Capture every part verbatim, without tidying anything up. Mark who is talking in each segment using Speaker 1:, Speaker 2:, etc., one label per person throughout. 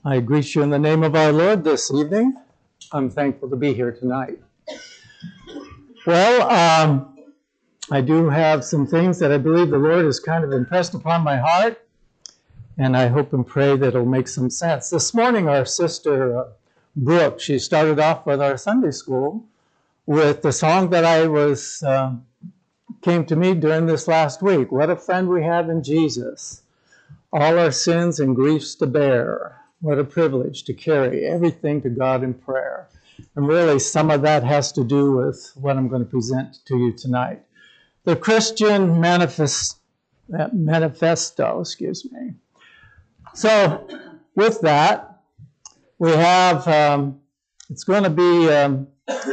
Speaker 1: I greet you in the name of our Lord this evening. I'm thankful to be here tonight. Well, um, I do have some things that I believe the Lord has kind of impressed upon my heart, and I hope and pray that it'll make some sense. This morning, our sister uh, Brooke, she started off with our Sunday school with the song that I was uh, came to me during this last week. What a friend we have in Jesus, all our sins and griefs to bear. What a privilege to carry everything to God in prayer. And really, some of that has to do with what I'm going to present to you tonight. The Christian Manifest, Manifesto, excuse me. So, with that, we have, um, it's going to be um,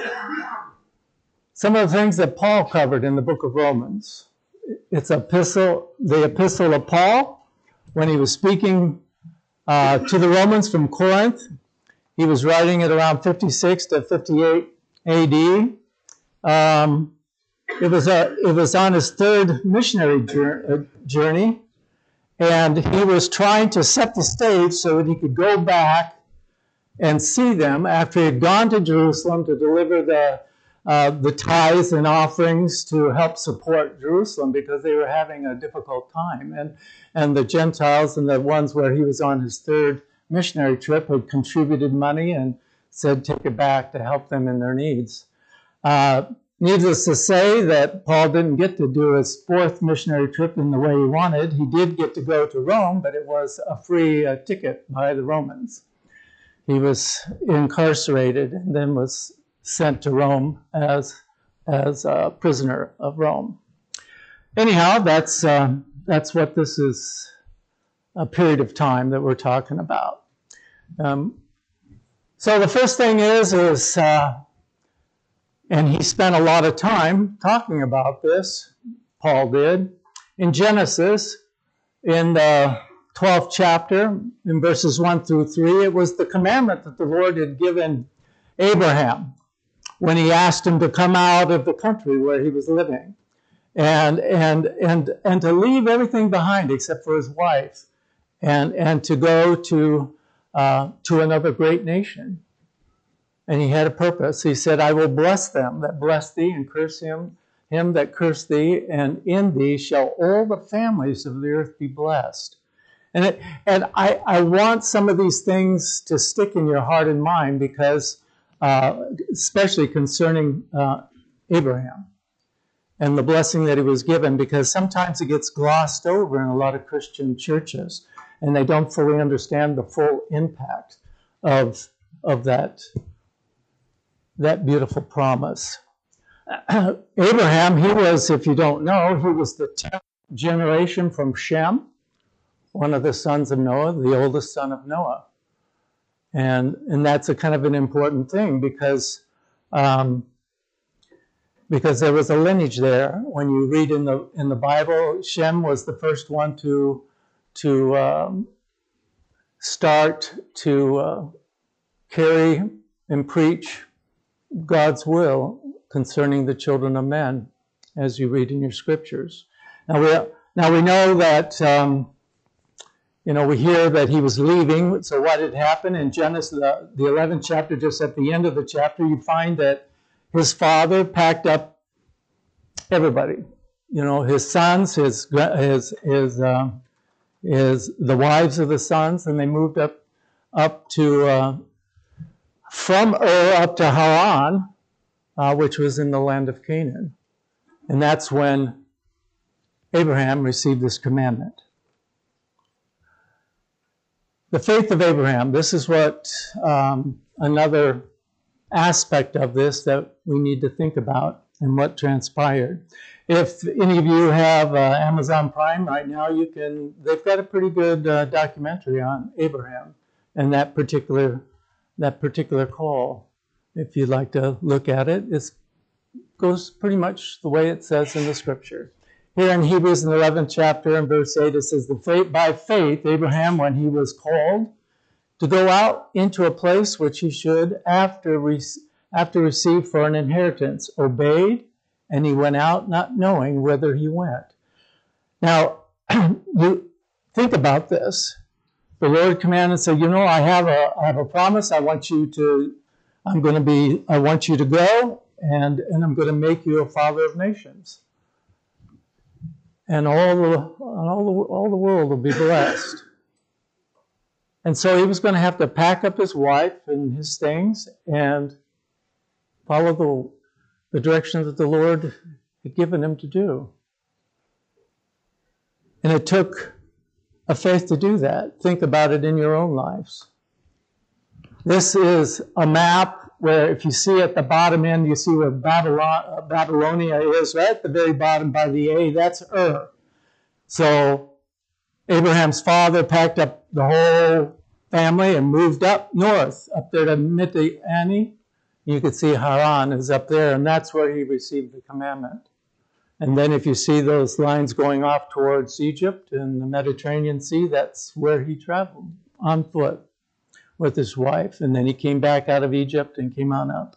Speaker 1: some of the things that Paul covered in the book of Romans. It's epistle, the epistle of Paul, when he was speaking Uh, to the Romans from Corinth. He was writing it around fifty-six to fifty-eight A D. Um, it was a, it was on his third missionary journey, and he was trying to set the stage so that he could go back and see them after he had gone to Jerusalem to deliver the uh, the tithes and offerings to help support Jerusalem, because they were having a difficult time. And and the Gentiles and the ones where he was on his third missionary trip had contributed money and said take it back to help them in their needs. Uh, needless to say that Paul didn't get to do his fourth missionary trip in the way he wanted. He did get to go to Rome, but it was a free uh, ticket by the Romans. He was incarcerated and then was sent to Rome as, as a prisoner of Rome. Anyhow, that's... Uh, That's what this is, a period of time that we're talking about. Um, so the first thing is, is uh, and he spent a lot of time talking about this, Paul did, in Genesis, in the twelfth chapter, in verses one through three. It was the commandment that the Lord had given Abraham when he asked him to come out of the country where he was living. And and and and to leave everything behind except for his wife, and and to go to uh, to another great nation. And he had a purpose. He said, "I will bless them that bless thee, and curse him him that curse thee, and in thee shall all the families of the earth be blessed." And it, and I I want some of these things to stick in your heart and mind, because uh, especially concerning uh, Abraham and the blessing that he was given, because sometimes it gets glossed over in a lot of Christian churches, and they don't fully understand the full impact of, of that, that beautiful promise. Abraham, he was, if you don't know, he was the tenth generation from Shem, one of the sons of Noah, the oldest son of Noah. And, and that's a kind of an important thing, because um, because there was a lineage there. When you read in the in the Bible, Shem was the first one to to um, start to uh, carry and preach God's will concerning the children of men, as you read in your scriptures. Now we now we know that um, you know we hear that he was leaving. So what had happened in Genesis, the, the eleventh chapter, just at the end of the chapter, you find that his father packed up everybody, you know, his sons, his his his uh, his the wives of the sons, and they moved up up to uh, from Ur up to Haran, uh, which was in the land of Canaan, and that's when Abraham received this commandment. The faith of Abraham. This is what um, another aspect of this that we need to think about, and what transpired. If any of you have uh, Amazon Prime right now, you can. They've got a pretty good uh, documentary on Abraham and that particular that particular call. If you'd like to look at it, it goes pretty much the way it says in the scripture. Here in Hebrews in the eleventh chapter, in verse eight, it says, "The faith, by faith, Abraham, when he was called to go out into a place which he should after re- after receive for an inheritance, obeyed, and he went out not knowing whither he went." Now, you think about this. the Lord commanded and said, you know, I have a I have a promise. I want you to, I'm going to be, I want you to go, and, and I'm going to make you a father of nations. And all the, all the, all the world will be blessed. And so he was going to have to pack up his wife and his things and follow the, the direction that the Lord had given him to do. And it took a faith to do that. Think about it in your own lives. This is a map where if you see at the bottom end, you see where Babylon, Babylonia is, right at the very bottom by the A, that's Ur. So Abraham's father packed up the whole family and moved up north, up there to Midian. You could see Haran is up there, and that's where he received the commandment. And then if you see those lines going off towards Egypt and the Mediterranean Sea, that's where he traveled on foot with his wife. And then he came back out of Egypt and came on up.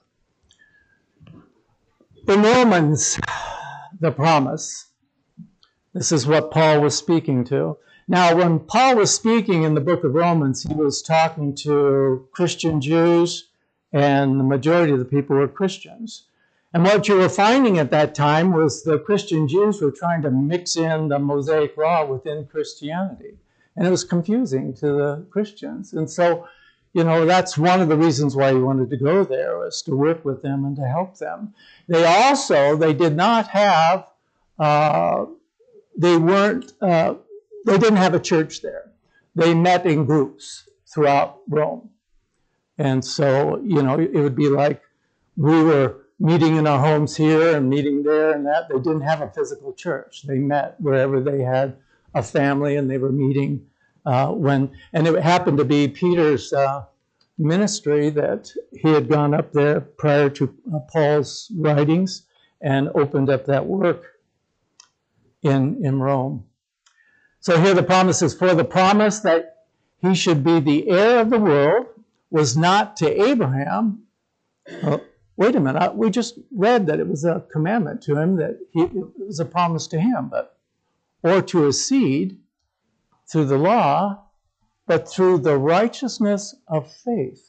Speaker 1: In Romans, the promise. This is what Paul was speaking to. Now, when Paul was speaking in the book of Romans, he was talking to Christian Jews, and the majority of the people were Christians. And what you were finding at that time was the Christian Jews were trying to mix in the Mosaic law within Christianity. And it was confusing to the Christians. And so, you know, that's one of the reasons why he wanted to go there, was to work with them and to help them. They also, they did not have, uh, they weren't, uh, they didn't have a church there. They met in groups throughout Rome. And so, you know, it would be like we were meeting in our homes here and meeting there and that. They didn't have a physical church. They met wherever they had a family, and they were meeting uh, when, and it happened to be Peter's uh, ministry that he had gone up there prior to uh, Paul's writings and opened up that work in, in Rome. So here the promise is, for the promise that he should be the heir of the world was not to Abraham. Uh, wait a minute, we just read that it was a commandment to him, that he, it was a promise to him, but or to his seed through the law, but through the righteousness of faith.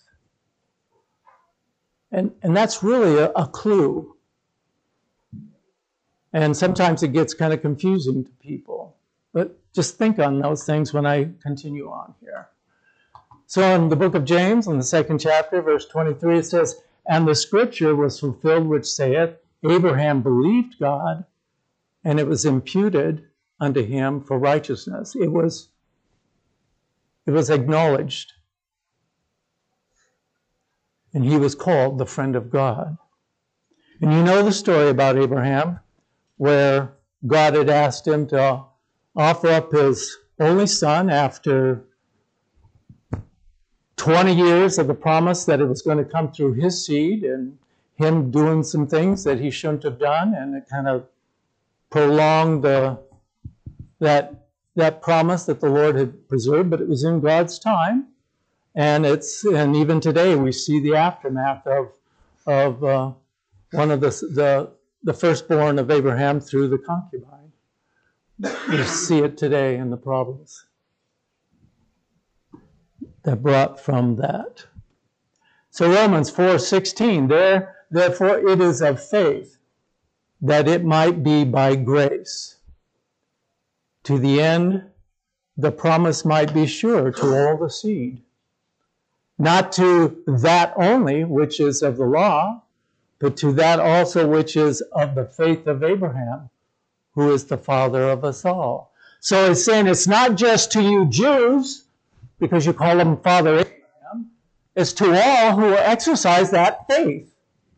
Speaker 1: And, and that's really a, a clue. And sometimes it gets kind of confusing to people. But just think on those things when I continue on here. So in the book of James, in the second chapter, verse twenty-three, it says, and the scripture was fulfilled which saith, Abraham believed God, and it was imputed unto him for righteousness. It was, it was acknowledged. And he was called the friend of God. And you know the story about Abraham, where God had asked him to offer up his only son after twenty years of the promise that it was going to come through his seed, and him doing some things that he shouldn't have done, and it kind of prolonged the, that, that promise that the Lord had preserved, but it was in God's time. And it's, and even today we see the aftermath of, of uh, one of the, the, the firstborn of Abraham through the concubine. We see it today in the problems that brought from that. So Romans four sixteen, there, therefore it is of faith, that it might be by grace, to the end the promise might be sure to all the seed, not to that only which is of the law, but to that also which is of the faith of Abraham, who is the father of us all. So it's saying it's not just to you Jews, because you call him Father Abraham, it's to all who exercise that faith,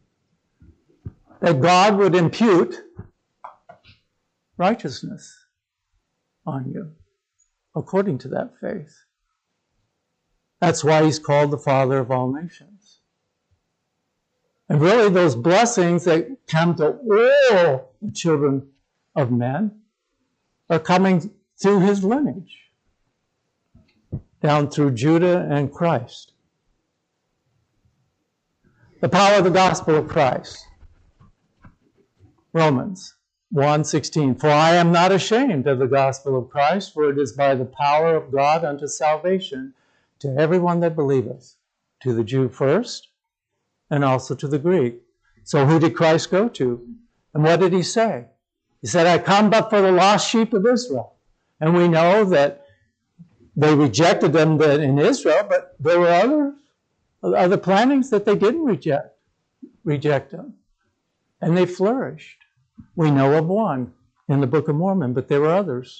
Speaker 1: that God would impute righteousness on you according to that faith. That's why he's called the Father of all nations. And really those blessings that come to all the children of men are coming through his lineage, down through Judah and Christ. The power of the gospel of Christ. Romans. one sixteen, for I am not ashamed of the gospel of Christ, for it is by the power of God unto salvation to everyone that believeth, to the Jew first, and also to the Greek. So who did Christ go to? And what did he say? He said, I come but for the lost sheep of Israel. And we know that they rejected them in Israel, but there were other, other plantings that they didn't reject, reject them. And they flourished. We know of one in the Book of Mormon, but there were others.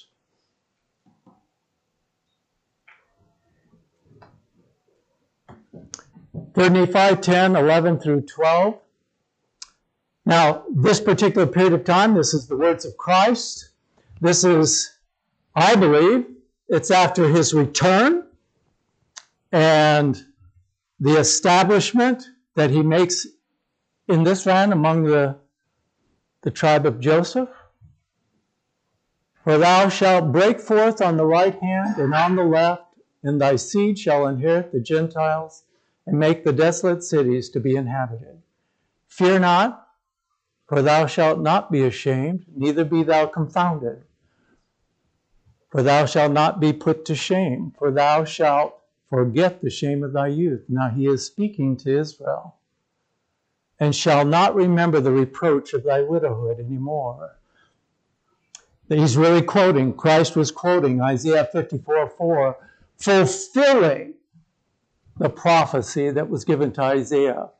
Speaker 1: third Nephi ten, eleven through twelve. Now, this particular period of time, this is the words of Christ. This is, I believe, it's after his return and the establishment that he makes in this land among the, the tribe of Joseph. For thou shalt break forth on the right hand and on the left, and thy seed shall inherit the Gentiles and make the desolate cities to be inhabited. Fear not, for thou shalt not be ashamed, neither be thou confounded. For thou shalt not be put to shame, for thou shalt forget the shame of thy youth. Now he is speaking to Israel. And shall not remember the reproach of thy widowhood anymore. He's really quoting, Christ was quoting Isaiah fifty-four four, fulfilling the prophecy that was given to Isaiah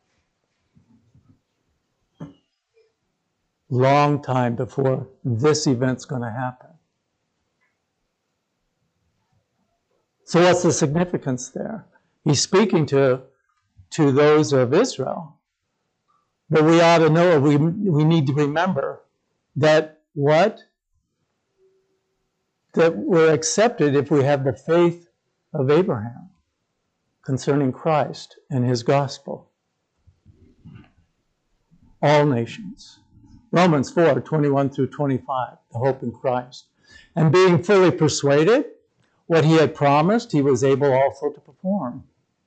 Speaker 1: long time before this event's going to happen. So what's the significance there? He's speaking to, to those of Israel. But we ought to know, we, we need to remember that what? That we're accepted if we have the faith of Abraham concerning Christ and his gospel. All nations. Romans four, twenty-one through twenty-five, the hope in Christ. And being fully persuaded, what he had promised, he was able also to perform.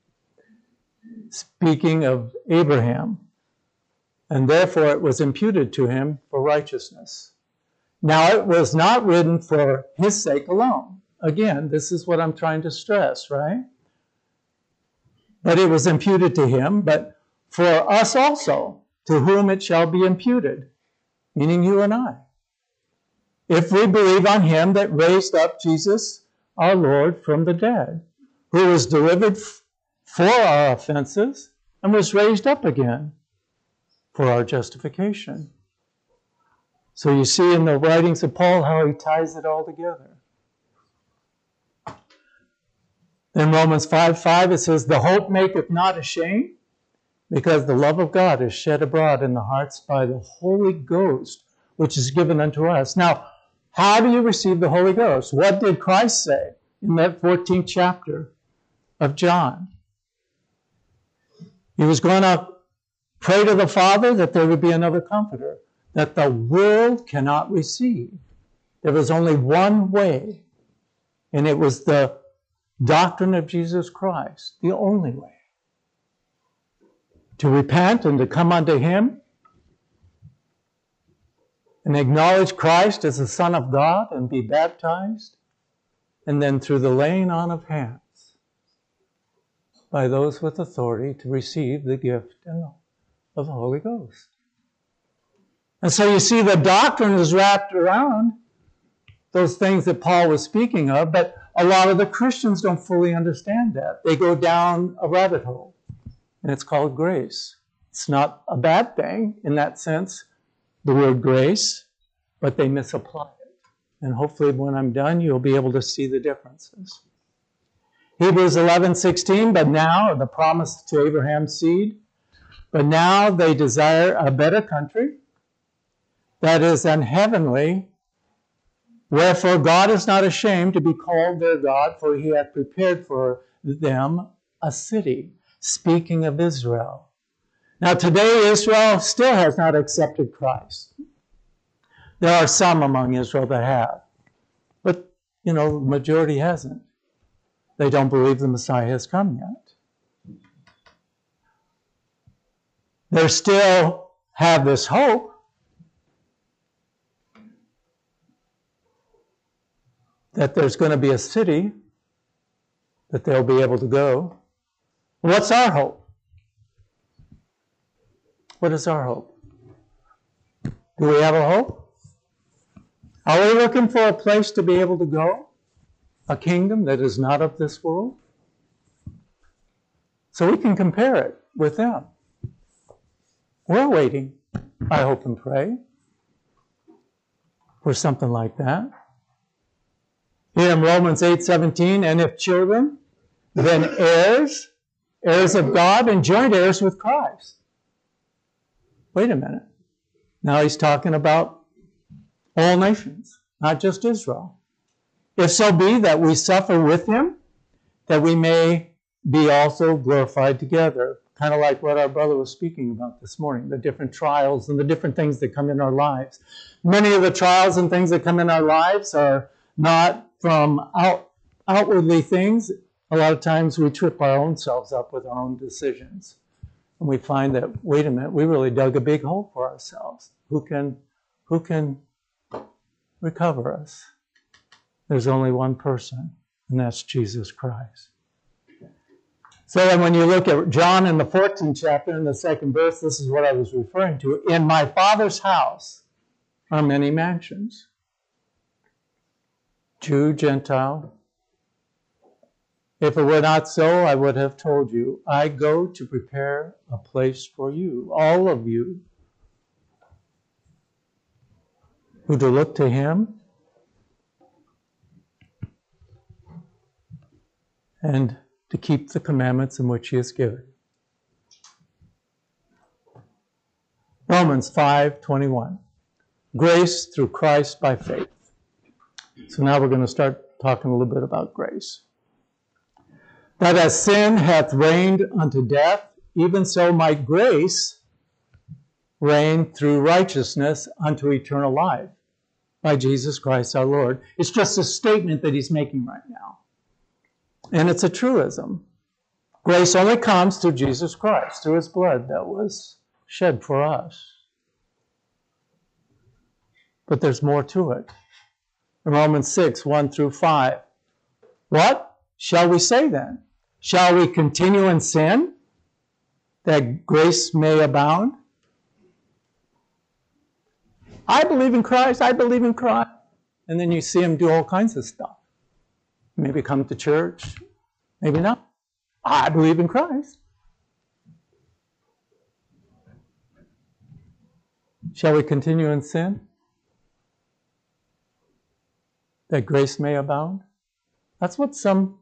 Speaker 1: Speaking of Abraham, and therefore it was imputed to him for righteousness. Now it was not written for his sake alone. Again, this is what I'm trying to stress, right? But it was imputed to him, but for us also, to whom it shall be imputed, meaning you and I. If we believe on him that raised up Jesus, our Lord, from the dead, who was delivered f- for our offenses and was raised up again for our justification. So you see in the writings of Paul how he ties it all together. In Romans five five it says, the hope maketh not ashamed, because the love of God is shed abroad in the hearts by the Holy Ghost, which is given unto us. Now, how do you receive the Holy Ghost? What did Christ say in that fourteenth chapter of John? He was going to pray to the Father that there would be another comforter that the world cannot receive. There was only one way, and it was the doctrine of Jesus Christ, the only way. To repent and to come unto him and acknowledge Christ as the Son of God and be baptized, and then through the laying on of hands by those with authority to receive the gift of the Holy Ghost. And so you see the doctrine is wrapped around those things that Paul was speaking of, but a lot of the Christians don't fully understand that. They go down a rabbit hole, and it's called grace. It's not a bad thing in that sense, the word grace, but they misapply it. And hopefully when I'm done, you'll be able to see the differences. Hebrews eleven sixteen, but now, the promise to Abraham's seed, but now they desire a better country, that is an heavenly. Wherefore God is not ashamed to be called their God, for he hath prepared for them a city. Speaking of Israel. Now today Israel still has not accepted Christ. There are some among Israel that have. But, you know, the majority hasn't. They don't believe the Messiah has come yet. They still have this hope. that there's going to be a city that they'll be able to go. What's our hope? What is our hope? Do we have a hope? Are we looking for a place to be able to go? A kingdom that is not of this world? So we can compare it with them. We're waiting, I hope and pray, for something like that. Here in Romans eight seventeen, and if children, then heirs, heirs of God, and joint heirs with Christ. Wait a minute. Now he's talking about all nations, not just Israel. If so be that we suffer with him, that we may be also glorified together. Kind of like what our brother was speaking about this morning, the different trials and the different things that come in our lives. Many of the trials and things that come in our lives are not from out, outwardly things. A lot of times we trip our own selves up with our own decisions. And we find that, wait a minute, we really dug a big hole for ourselves. Who can, who can recover us? There's only one person, and that's Jesus Christ. So then when you look at John in the fourteenth chapter, in the second verse, this is what I was referring to. In my Father's house are many mansions. Jew, Gentile. If it were not so, I would have told you, I go to prepare a place for you, all of you, who to look to him and to keep the commandments in which he has given. Romans five twenty-one. Grace through Christ by faith. So now we're going to start talking a little bit about grace. That as sin hath reigned unto death, even so might grace reign through righteousness unto eternal life by Jesus Christ our Lord. It's just a statement that he's making right now. And it's a truism. Grace only comes through Jesus Christ, through his blood that was shed for us. But there's more to it. In Romans six, one through five. What shall we say then? Shall we continue in sin, that grace may abound? I believe in Christ, I believe in Christ. And then you see him do all kinds of stuff. Maybe come to church, maybe not. I believe in Christ. Shall we continue in sin, that grace may abound? That's what some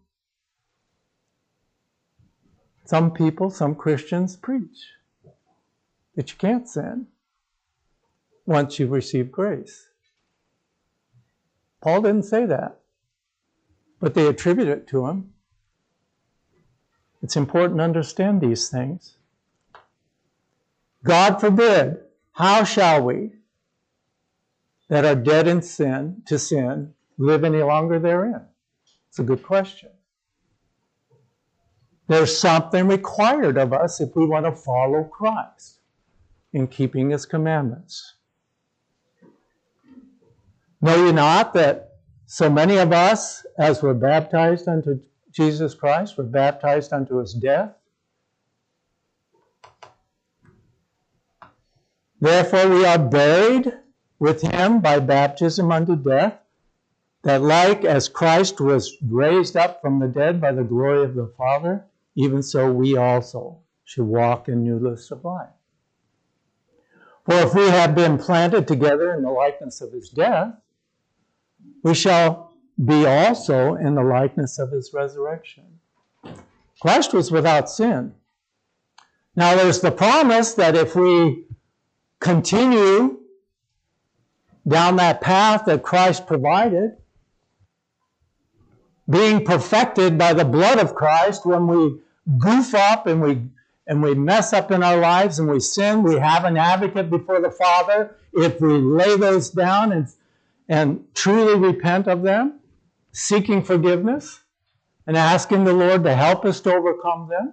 Speaker 1: some people, some Christians preach, that you can't sin once you've received grace. Paul didn't say that, but they attribute it to him. It's important to understand these things. God forbid, how shall we, that are dead in sin, to sin, live any longer therein? It's a good question. There's something required of us if we want to follow Christ in keeping his commandments. Know ye not that so many of us, as were baptized unto Jesus Christ, were baptized unto his death? Therefore we are buried with him by baptism unto death, that like as Christ was raised up from the dead by the glory of the Father, even so we also should walk in newness of life. For if we have been planted together in the likeness of his death, we shall be also in the likeness of his resurrection. Christ was without sin. Now there's the promise that if we continue down that path that Christ provided, being perfected by the blood of Christ, when we goof up and we and we mess up in our lives and we sin, we have an advocate before the Father. If we lay those down and, and truly repent of them, seeking forgiveness and asking the Lord to help us to overcome them,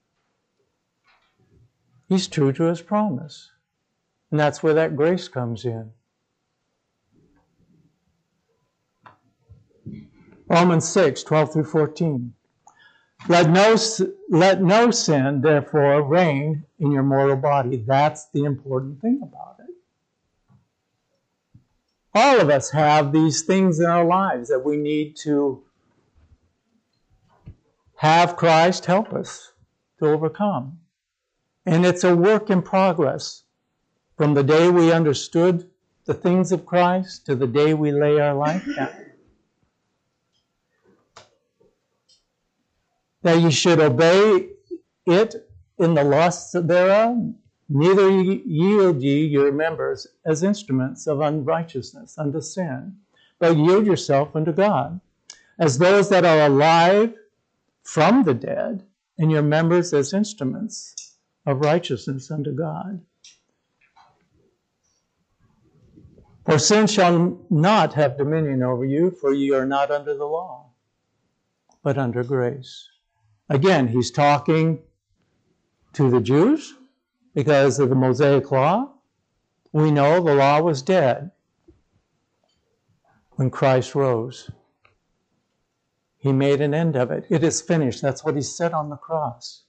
Speaker 1: he's true to his promise. And that's where that grace comes in. Romans six, twelve through fourteen. Let no, let no sin, therefore, reign in your mortal body. That's the important thing about it. All of us have these things in our lives that we need to have Christ help us to overcome. And it's a work in progress. From the day we understood the things of Christ to the day we lay our life down. That you should obey it in the lusts thereof, neither yield ye your members as instruments of unrighteousness unto sin, but yield yourself unto God, as those that are alive from the dead, and your members as instruments of righteousness unto God. For sin shall not have dominion over you, for ye are not under the law, but under grace. Again, he's talking to the Jews because of the Mosaic law. We know the law was dead when Christ rose. He made an end of it. It is finished. That's what he said on the cross.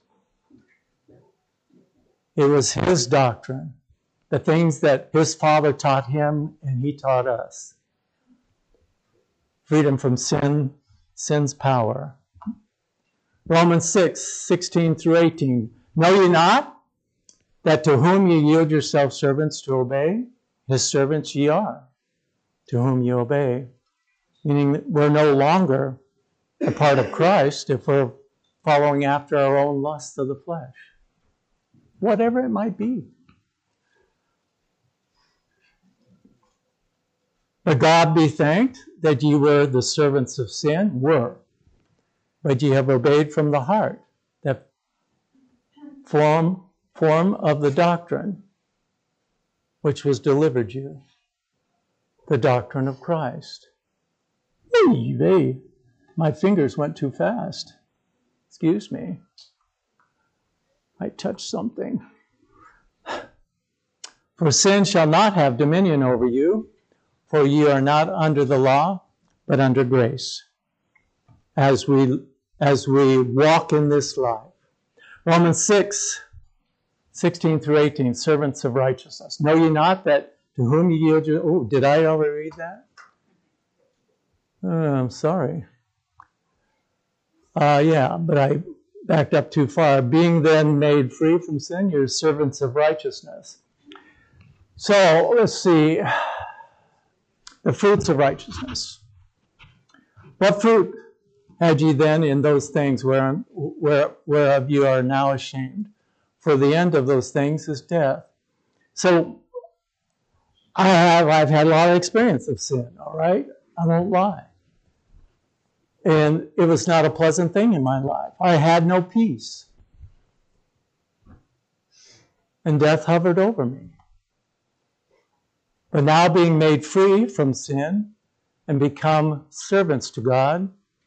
Speaker 1: It was his doctrine, the things that his Father taught him and he taught us. Freedom from sin, sin's power. Romans six, sixteen through eighteen. Know ye not that to whom ye yield yourselves servants to obey, his servants ye are, to whom ye obey. Meaning that we're no longer a part of Christ if we're following after our own lusts of the flesh. Whatever it might be. But God be thanked that ye were the servants of sin, were. But ye have obeyed from the heart that form, form of the doctrine which was delivered you, the doctrine of Christ. Hey, hey, my fingers went too fast. Excuse me. I touched something. For sin shall not have dominion over you, for ye are not under the law, but under grace, as we as we walk in this life. Romans six, sixteen through eighteen, servants of righteousness. Know ye not that to whom ye yield your... Oh, did I already read that? Oh, I'm sorry. Uh, yeah, but I backed up too far. Being then made free from sin, you're servants of righteousness. So, let's see. The fruits of righteousness. What fruit had ye then in those things where, where, whereof you are now ashamed? For the end of those things is death. So, I have, I've had a lot of experience of sin, all right? I won't lie. And it was not a pleasant thing in my life. I had no peace. And death hovered over me. But now being made free from sin and become servants to God,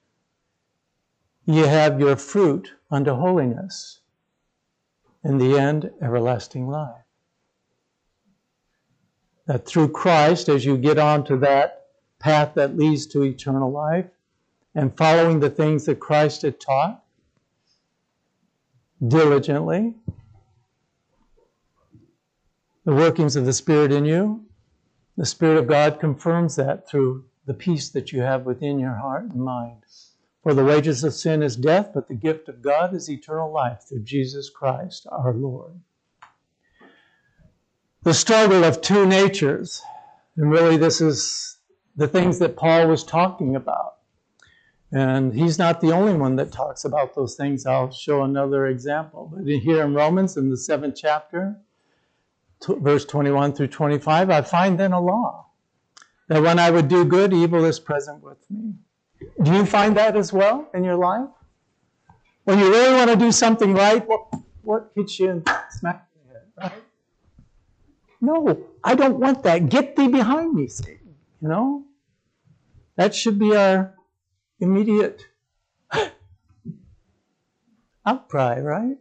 Speaker 1: ye have your fruit unto holiness, in the end, everlasting life. That through Christ, as you get onto that path that leads to eternal life, and following the things that Christ had taught diligently, the workings of the Spirit in you, the Spirit of God confirms that through the peace that you have within your heart and mind. For the wages of sin is death, but the gift of God is eternal life through Jesus Christ our Lord. The struggle of two natures, and really this is the things that Paul was talking about. And he's not the only one that talks about those things. I'll show another example. But here in Romans, in the seventh chapter, verse twenty-one through twenty-five, I find then a law, that when I would do good, evil is present with me. Do you find that as well in your life? When you really want to do something right, what, what hits you and smacks your head, right? No, I don't want that. Get thee behind me, Satan. You know? That should be our immediate outcry, right?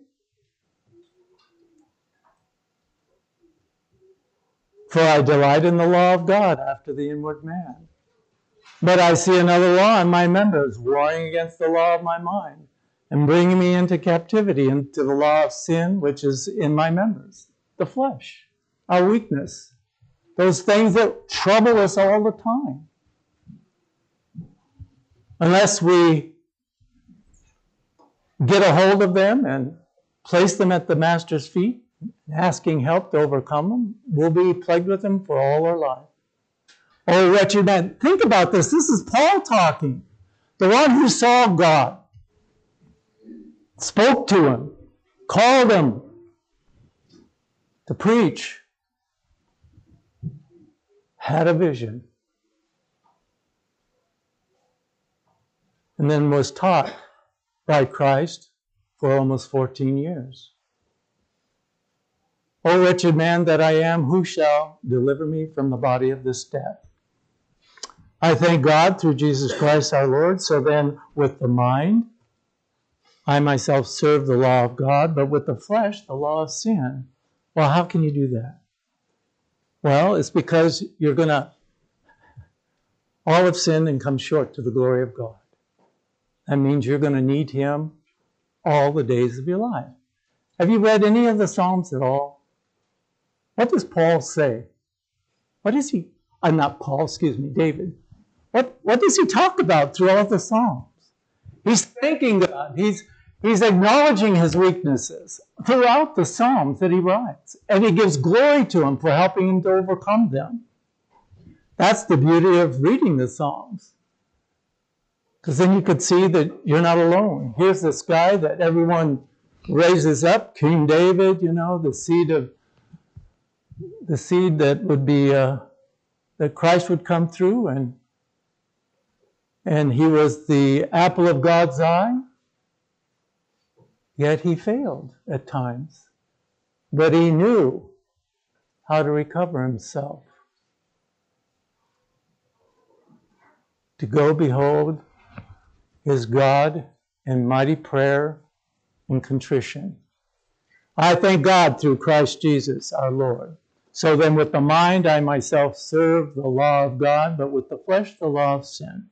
Speaker 1: For I delight in the law of God after the inward man. But I see another law in my members, warring against the law of my mind, and bringing me into captivity, into the law of sin, which is in my members, the flesh, our weakness, those things that trouble us all the time. Unless we get a hold of them and place them at the Master's feet, asking help to overcome them, we'll be plagued with them for all our life. Oh, wretched man. Think about this. This is Paul talking. The one who saw God, spoke to him, called him to preach, had a vision, and then was taught by Christ for almost fourteen years. O wretched man that I am, who shall deliver me from the body of this death? I thank God through Jesus Christ our Lord. So then, with the mind, I myself serve the law of God, but with the flesh, the law of sin. Well, how can you do that? Well, it's because you're going to, all have sinned and come short to the glory of God. That means you're going to need Him all the days of your life. Have you read any of the Psalms at all? What does Paul say? What does he, uh, not Paul, excuse me, David. What, what does he talk about throughout the Psalms? He's thanking God. He's, he's acknowledging his weaknesses throughout the Psalms that he writes. And he gives glory to him for helping him to overcome them. That's the beauty of reading the Psalms. Because then you could see that you're not alone. Here's this guy that everyone raises up, King David, you know, the seed of the seed that would be uh, that Christ would come through, and and he was the apple of God's eye. Yet he failed at times, but he knew how to recover himself. To go behold his God in mighty prayer and contrition. I thank God through Christ Jesus our Lord. So then with the mind I myself serve the law of God, but with the flesh the law of sin.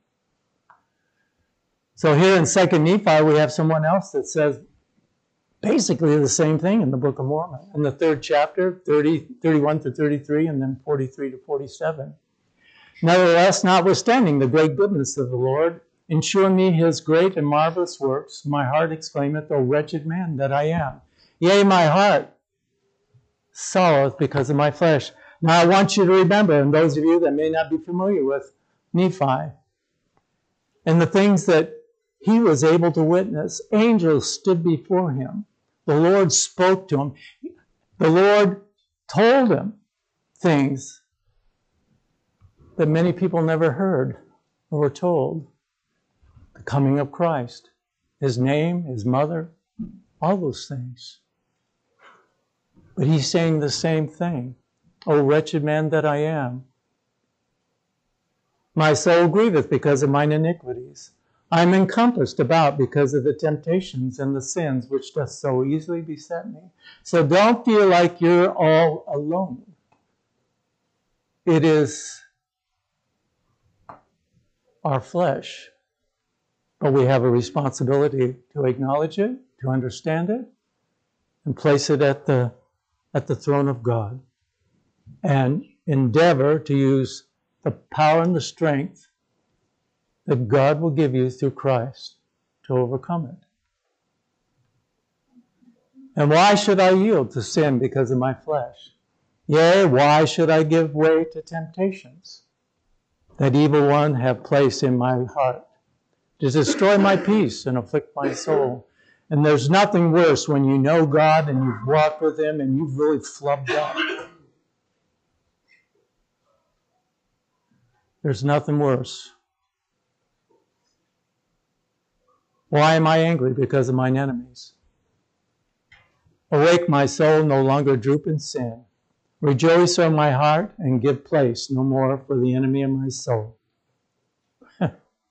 Speaker 1: So here in Second Nephi we have someone else that says basically the same thing in the Book of Mormon. In the third chapter, thirty, thirty-one to thirty-three, and then forty-three to forty-seven. Nevertheless, notwithstanding the great goodness of the Lord, in shewing me his great and marvelous works, my heart exclaimeth, O wretched man that I am. Yea, my heart sorroweth because of my flesh. Now I want you to remember, and those of you that may not be familiar with Nephi, and the things that he was able to witness, angels stood before him. The Lord spoke to him. The Lord told him things that many people never heard or were told. The coming of Christ, his name, his mother, all those things. But he's saying the same thing. O wretched man that I am. My soul grieveth because of mine iniquities. I am encompassed about because of the temptations and the sins which doth so easily beset me. So don't feel like you're all alone. It is our flesh. But we have a responsibility to acknowledge it, to understand it, and place it at the at the throne of God. And endeavor to use the power and the strength that God will give you through Christ to overcome it. And why should I yield to sin because of my flesh? Yea, why should I give way to temptations that evil one have placed in my heart to destroy my peace and afflict my soul? And there's nothing worse when you know God and you've walked with him and you've really flubbed up. There's nothing worse. Why am I angry? Because of mine enemies. Awake, my soul, no longer droop in sin. Rejoice, O my heart, and give place no more for the enemy of my soul. I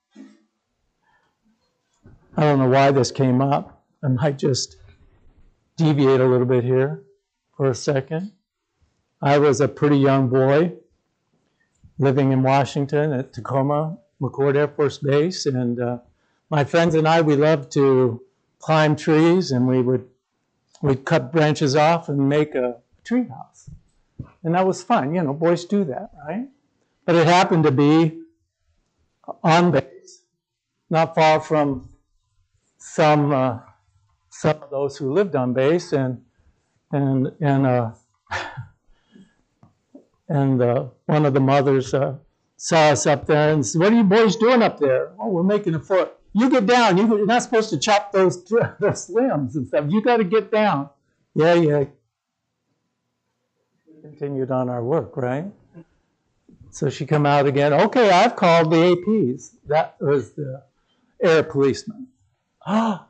Speaker 1: don't know why this came up. I might just deviate a little bit here for a second. I was a pretty young boy living in Washington at Tacoma McCord Air Force Base, and uh, my friends and I, we loved to climb trees, and we would we'd cut branches off and make a tree house. And that was fun. You know, boys do that, right? But it happened to be on base, not far from some uh, some of those who lived on base, and and and uh, and uh, one of the mothers uh, saw us up there and said, "What are you boys doing up there?" "Oh, we're making a fort." "You get down. You're not supposed to chop those those limbs and stuff. You got to get down." Yeah, yeah. We continued on our work, right? So she come out again. "Okay, I've called the A Ps." That was the air policeman. Oh,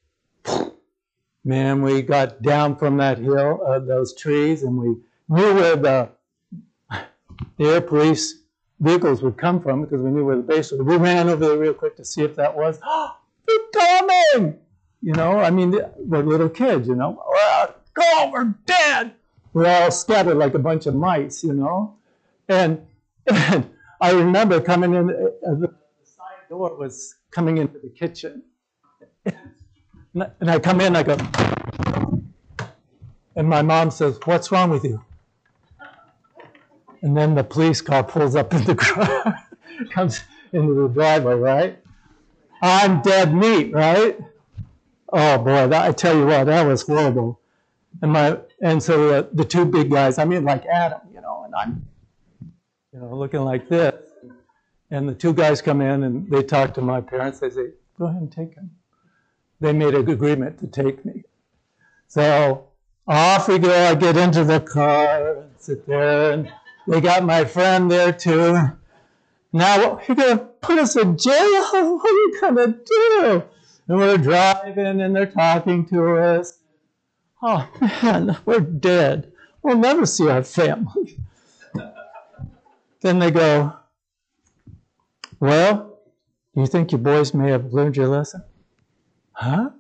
Speaker 1: man, we got down from that hill, uh, those trees, and we knew where the, the air police vehicles would come from because we knew where the base was. We ran over there real quick to see if that was. "Oh, they're coming!" You know, I mean, we're little kids, you know. "Well, go, we're dead!" We're all scattered like a bunch of mice, you know. And, and I remember coming in, uh, the side door was coming into the kitchen. And I come in, I go, and my mom says, "What's wrong with you?" And then the police car pulls up in the car, comes into the driveway, right? I'm dead meat, right? Oh boy, that, I tell you what, that was horrible. And my and so the, the two big guys, I mean, like Adam, you know, and I'm, you know, looking like this. And the two guys come in and they talk to my parents. They say, "Go ahead and take him." They made an agreement to take me. So off we go. I get into the car and sit there, and they got my friend there too. "Now you're going to put us in jail? What are you going to do?" And we're driving, and they're talking to us. "Oh man, we're dead. We'll never see our family." Then they go, "Well, do you think your boys may have learned your lesson?" "Huh?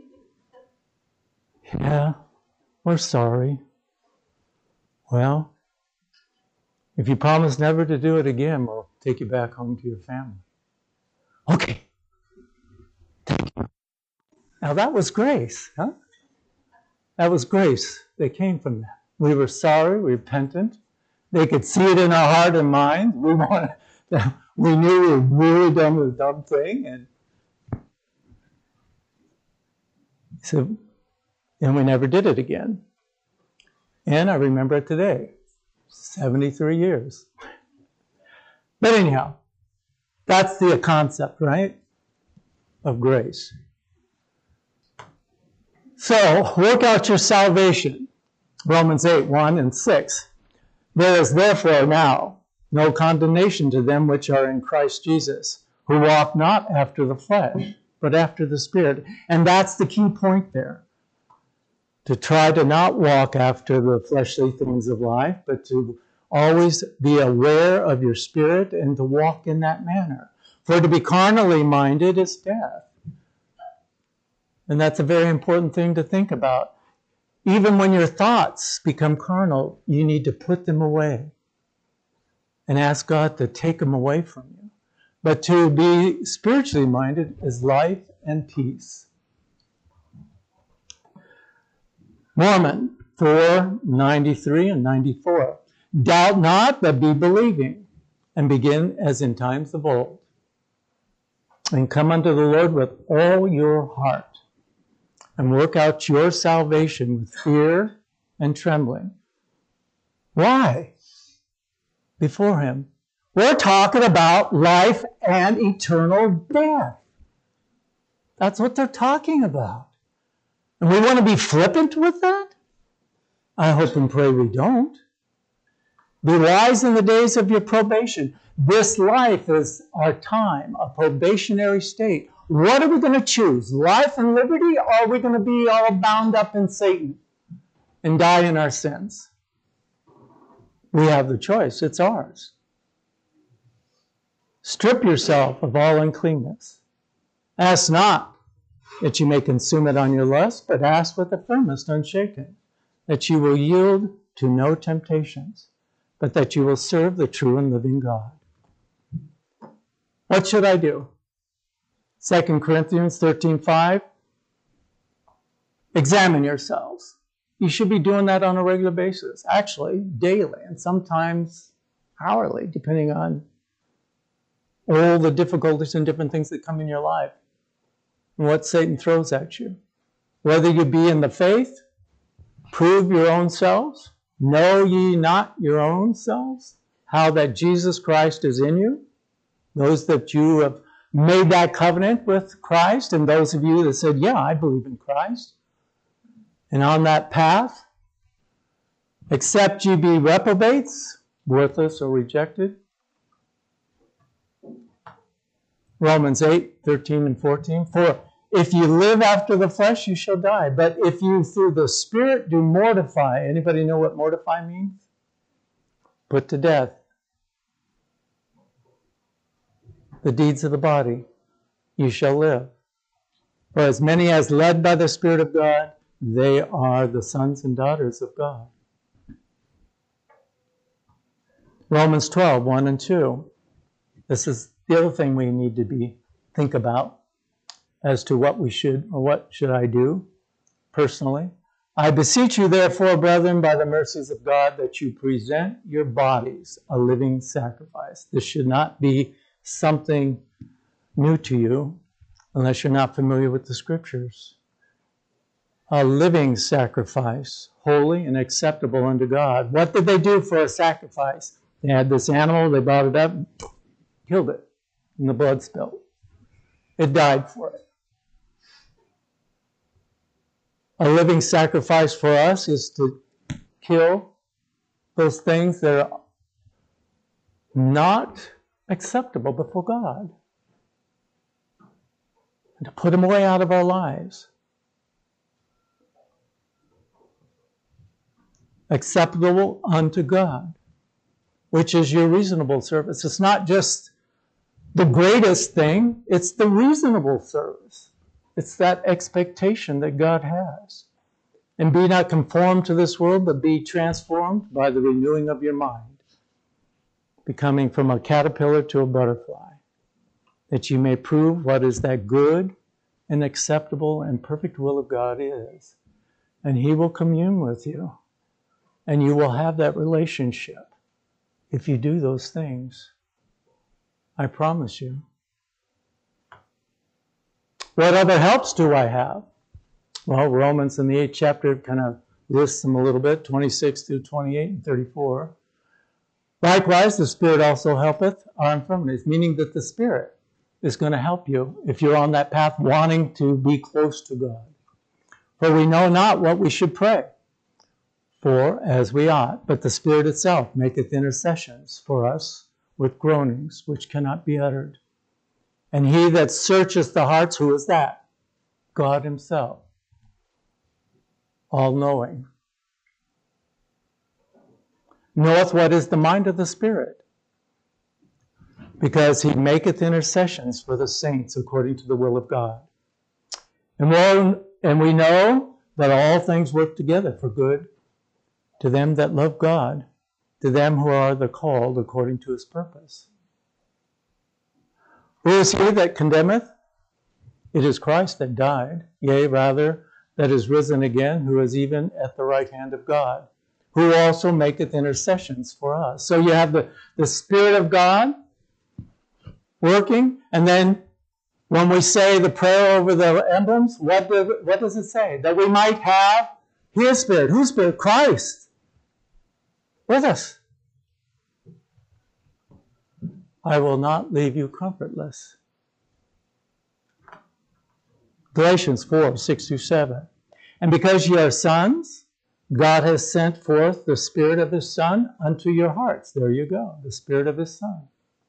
Speaker 1: Yeah, we're sorry." "Well, if you promise never to do it again, we'll take you back home to your family." "Okay. Thank you." Now that was grace, huh? That was grace that came from that. We were sorry, repentant. They could see it in our heart and mind. We wanted, we knew we had really done the dumb thing, and so, and we never did it again. And I remember it today, seventy-three years. But anyhow, that's the concept, right, of grace. So, work out your salvation. Romans eight, one and six. "There is therefore now no condemnation to them which are in Christ Jesus, who walk not after the flesh, but after the Spirit." And that's the key point there. To try to not walk after the fleshly things of life, but to always be aware of your spirit and to walk in that manner. For to be carnally minded is death. And that's a very important thing to think about. Even when your thoughts become carnal, you need to put them away and ask God to take them away from you. But to be spiritually minded is life and peace. Mormon four, ninety-three and ninety-four. "Doubt not, but be believing, and begin as in times of old. And come unto the Lord with all your heart, and work out your salvation with fear and trembling." Why? Before him. We're talking about life and eternal death. That's what they're talking about. And we want to be flippant with that? I hope and pray we don't. Be wise in the days of your probation. This life is our time, a probationary state. What are we going to choose? Life and liberty, or are we going to be all bound up in Satan and die in our sins? We have the choice. It's ours. Strip yourself of all uncleanness. Ask not that you may consume it on your lust, but ask with the firmest unshaken, that you will yield to no temptations, but that you will serve the true and living God. What should I do? Second Corinthians thirteen five. Examine yourselves. You should be doing that on a regular basis. Actually, daily and sometimes hourly, depending on all the difficulties and different things that come in your life and what Satan throws at you. Whether you be in the faith, prove your own selves, know ye not your own selves, how that Jesus Christ is in you. Those that you have made that covenant with Christ, and those of you that said, yeah, I believe in Christ, and on that path, except ye be reprobates, worthless or rejected. Romans eight, thirteen and fourteen. For if you live after the flesh, you shall die. But if you through the Spirit do mortify, anybody know what mortify means? Put to death the deeds of the body, you shall live. For as many as led by the Spirit of God, they are the sons and daughters of God. Romans twelve, one and two. This is the other thing we need to be think about as to what we should, or what should I do personally. I beseech you, therefore, brethren, by the mercies of God, that you present your bodies a living sacrifice. This should not be something new to you, unless you're not familiar with the Scriptures. A living sacrifice, holy and acceptable unto God. What did they do for a sacrifice? They had this animal, they brought it up, killed it, and the blood spilled. It died for it. A living sacrifice for us is to kill those things that are not acceptable before God, and to put them away out of our lives. Acceptable unto God, which is your reasonable service. It's not just the greatest thing, it's the reasonable service. It's that expectation that God has. And be not conformed to this world, but be transformed by the renewing of your mind, becoming from a caterpillar to a butterfly, that you may prove what is that good and acceptable and perfect will of God is. And He will commune with you. And you will have that relationship if you do those things. I promise you. What other helps do I have? Well, Romans in the eighth chapter kind of lists them a little bit, twenty-six through twenty-eight and thirty-four. Likewise, the Spirit also helpeth our infirmities, meaning that the Spirit is going to help you if you're on that path wanting to be close to God. For we know not what we should pray for as we ought, but the Spirit itself maketh intercessions for us with groanings which cannot be uttered. And He that searcheth the hearts, who is that? God Himself, all-knowing, knoweth what is the mind of the Spirit, because He maketh intercessions for the saints according to the will of God. And, we'll, and we know that all things work together for good to them that love God, to them who are the called according to His purpose. Who is he that condemneth? It is Christ that died, yea, rather, that is risen again, who is even at the right hand of God, who also maketh intercessions for us. So you have the, the Spirit of God working, and then when we say the prayer over the emblems, what, do, what does it say? That we might have His Spirit. Whose Spirit? Christ with us. I will not leave you comfortless. Galatians four, six through seven. And because ye are sons, God has sent forth the Spirit of His Son unto your hearts. There you go, the Spirit of His Son.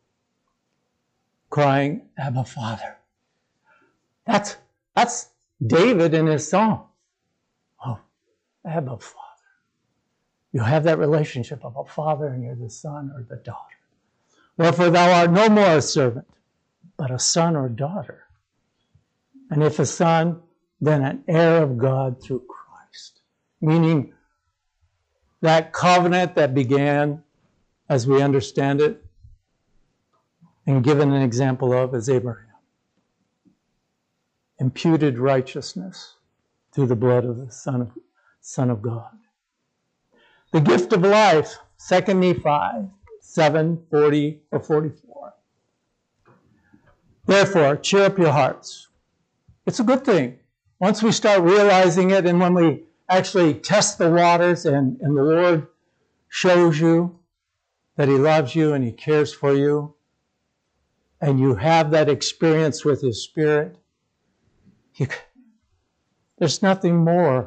Speaker 1: Crying, Abba, Father. That's, that's David in his song. Oh, Abba, Father. You have that relationship of a father and you're the son or the daughter. Wherefore thou art no more a servant, but a son or daughter. And if a son, then an heir of God through Christ. Meaning that covenant that began, as we understand it, and given an example of is Abraham. Imputed righteousness through the blood of the Son of, Son of God. The gift of life, Second Nephi seven, forty or forty-four. Therefore, cheer up your hearts. It's a good thing. Once we start realizing it, and when we actually test the waters and, and the Lord shows you that He loves you and He cares for you, and you have that experience with His Spirit, you, there's nothing more,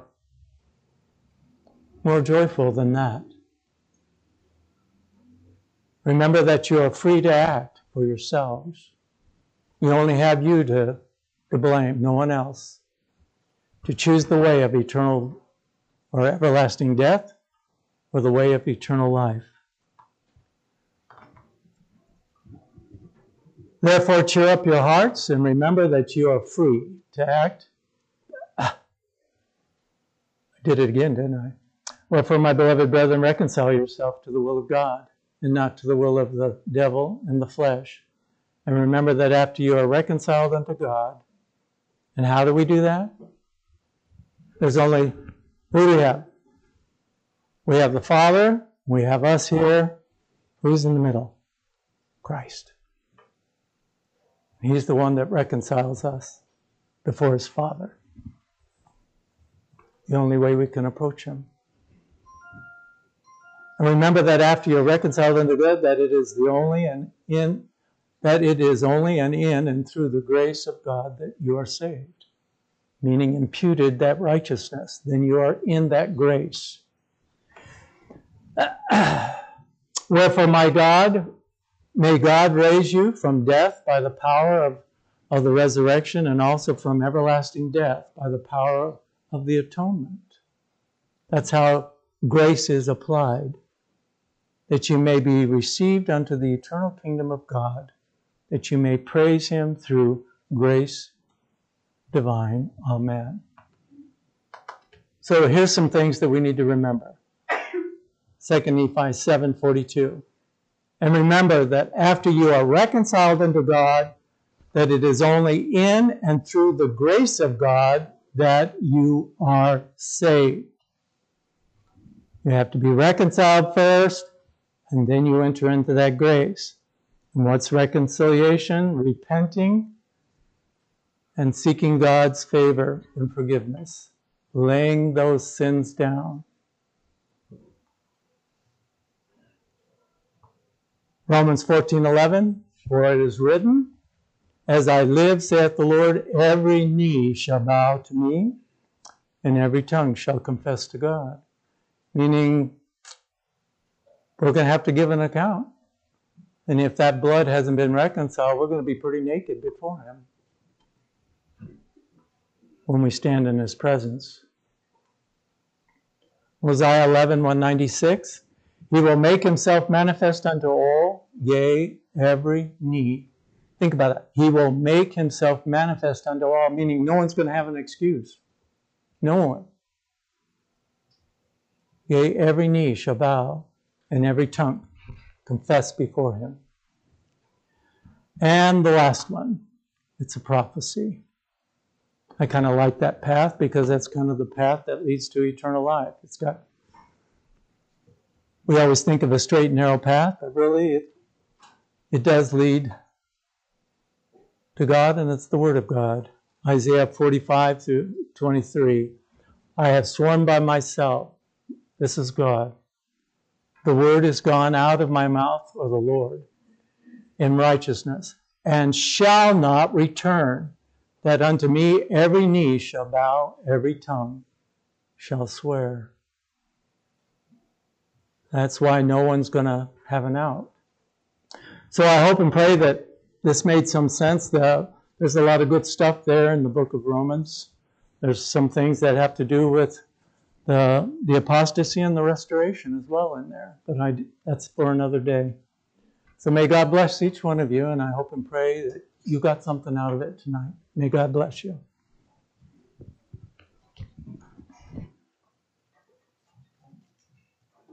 Speaker 1: more joyful than that. Remember that you are free to act for yourselves. You only have you to, to blame, no one else. To choose the way of eternal or everlasting death or the way of eternal life. Therefore, cheer up your hearts and remember that you are free to act. Ah, I did it again, didn't I? Wherefore, my beloved brethren, reconcile yourself to the will of God and not to the will of the devil and the flesh. And remember that after you are reconciled unto God, and how do we do that? There's only, who do we have? We have the Father, we have us here. Who's in the middle? Christ. He's the one that reconciles us before His Father. The only way we can approach Him. And remember that after you're reconciled unto God, that it is the only and in that it is only and in and through the grace of God that you are saved. Meaning imputed that righteousness. Then you are in that grace. Wherefore, my God, may God raise you from death by the power of, of the resurrection, and also from everlasting death by the power of the atonement. That's how grace is applied. That you may be received unto the eternal kingdom of God, that you may praise Him through grace divine. Amen. So here's some things that we need to remember. Second Nephi seven forty-two. And remember that after you are reconciled unto God, that it is only in and through the grace of God that you are saved. You have to be reconciled first, and then you enter into that grace. And what's reconciliation? Repenting and seeking God's favor and forgiveness. Laying those sins down. Romans fourteen eleven, for it is written, as I live, saith the Lord, every knee shall bow to me, and every tongue shall confess to God. Meaning, we're going to have to give an account. And if that blood hasn't been reconciled, we're going to be pretty naked before Him when we stand in His presence. Hosea eleven one ninety-six, He will make Himself manifest unto all, yea, every knee. Think about it. He will make Himself manifest unto all, meaning no one's going to have an excuse. No one. Yea, every knee shall bow, and every tongue confess before Him. And the last one, it's a prophecy. I kind of like that path because that's kind of the path that leads to eternal life. It's got, we always think of a straight and narrow path, but really it, it does lead to God, and it's the Word of God. Isaiah forty-five through twenty-three. I have sworn by myself, this is God. The word is gone out of my mouth, or the Lord, in righteousness, and shall not return, that unto me every knee shall bow, every tongue shall swear. That's why no one's going to have an out. So I hope and pray that this made some sense. The, there's a lot of good stuff there in the book of Romans. There's some things that have to do with the, the apostasy and the restoration as well in there. But I, that's for another day. So may God bless each one of you, and I hope and pray that you got something out of it tonight. May God bless you.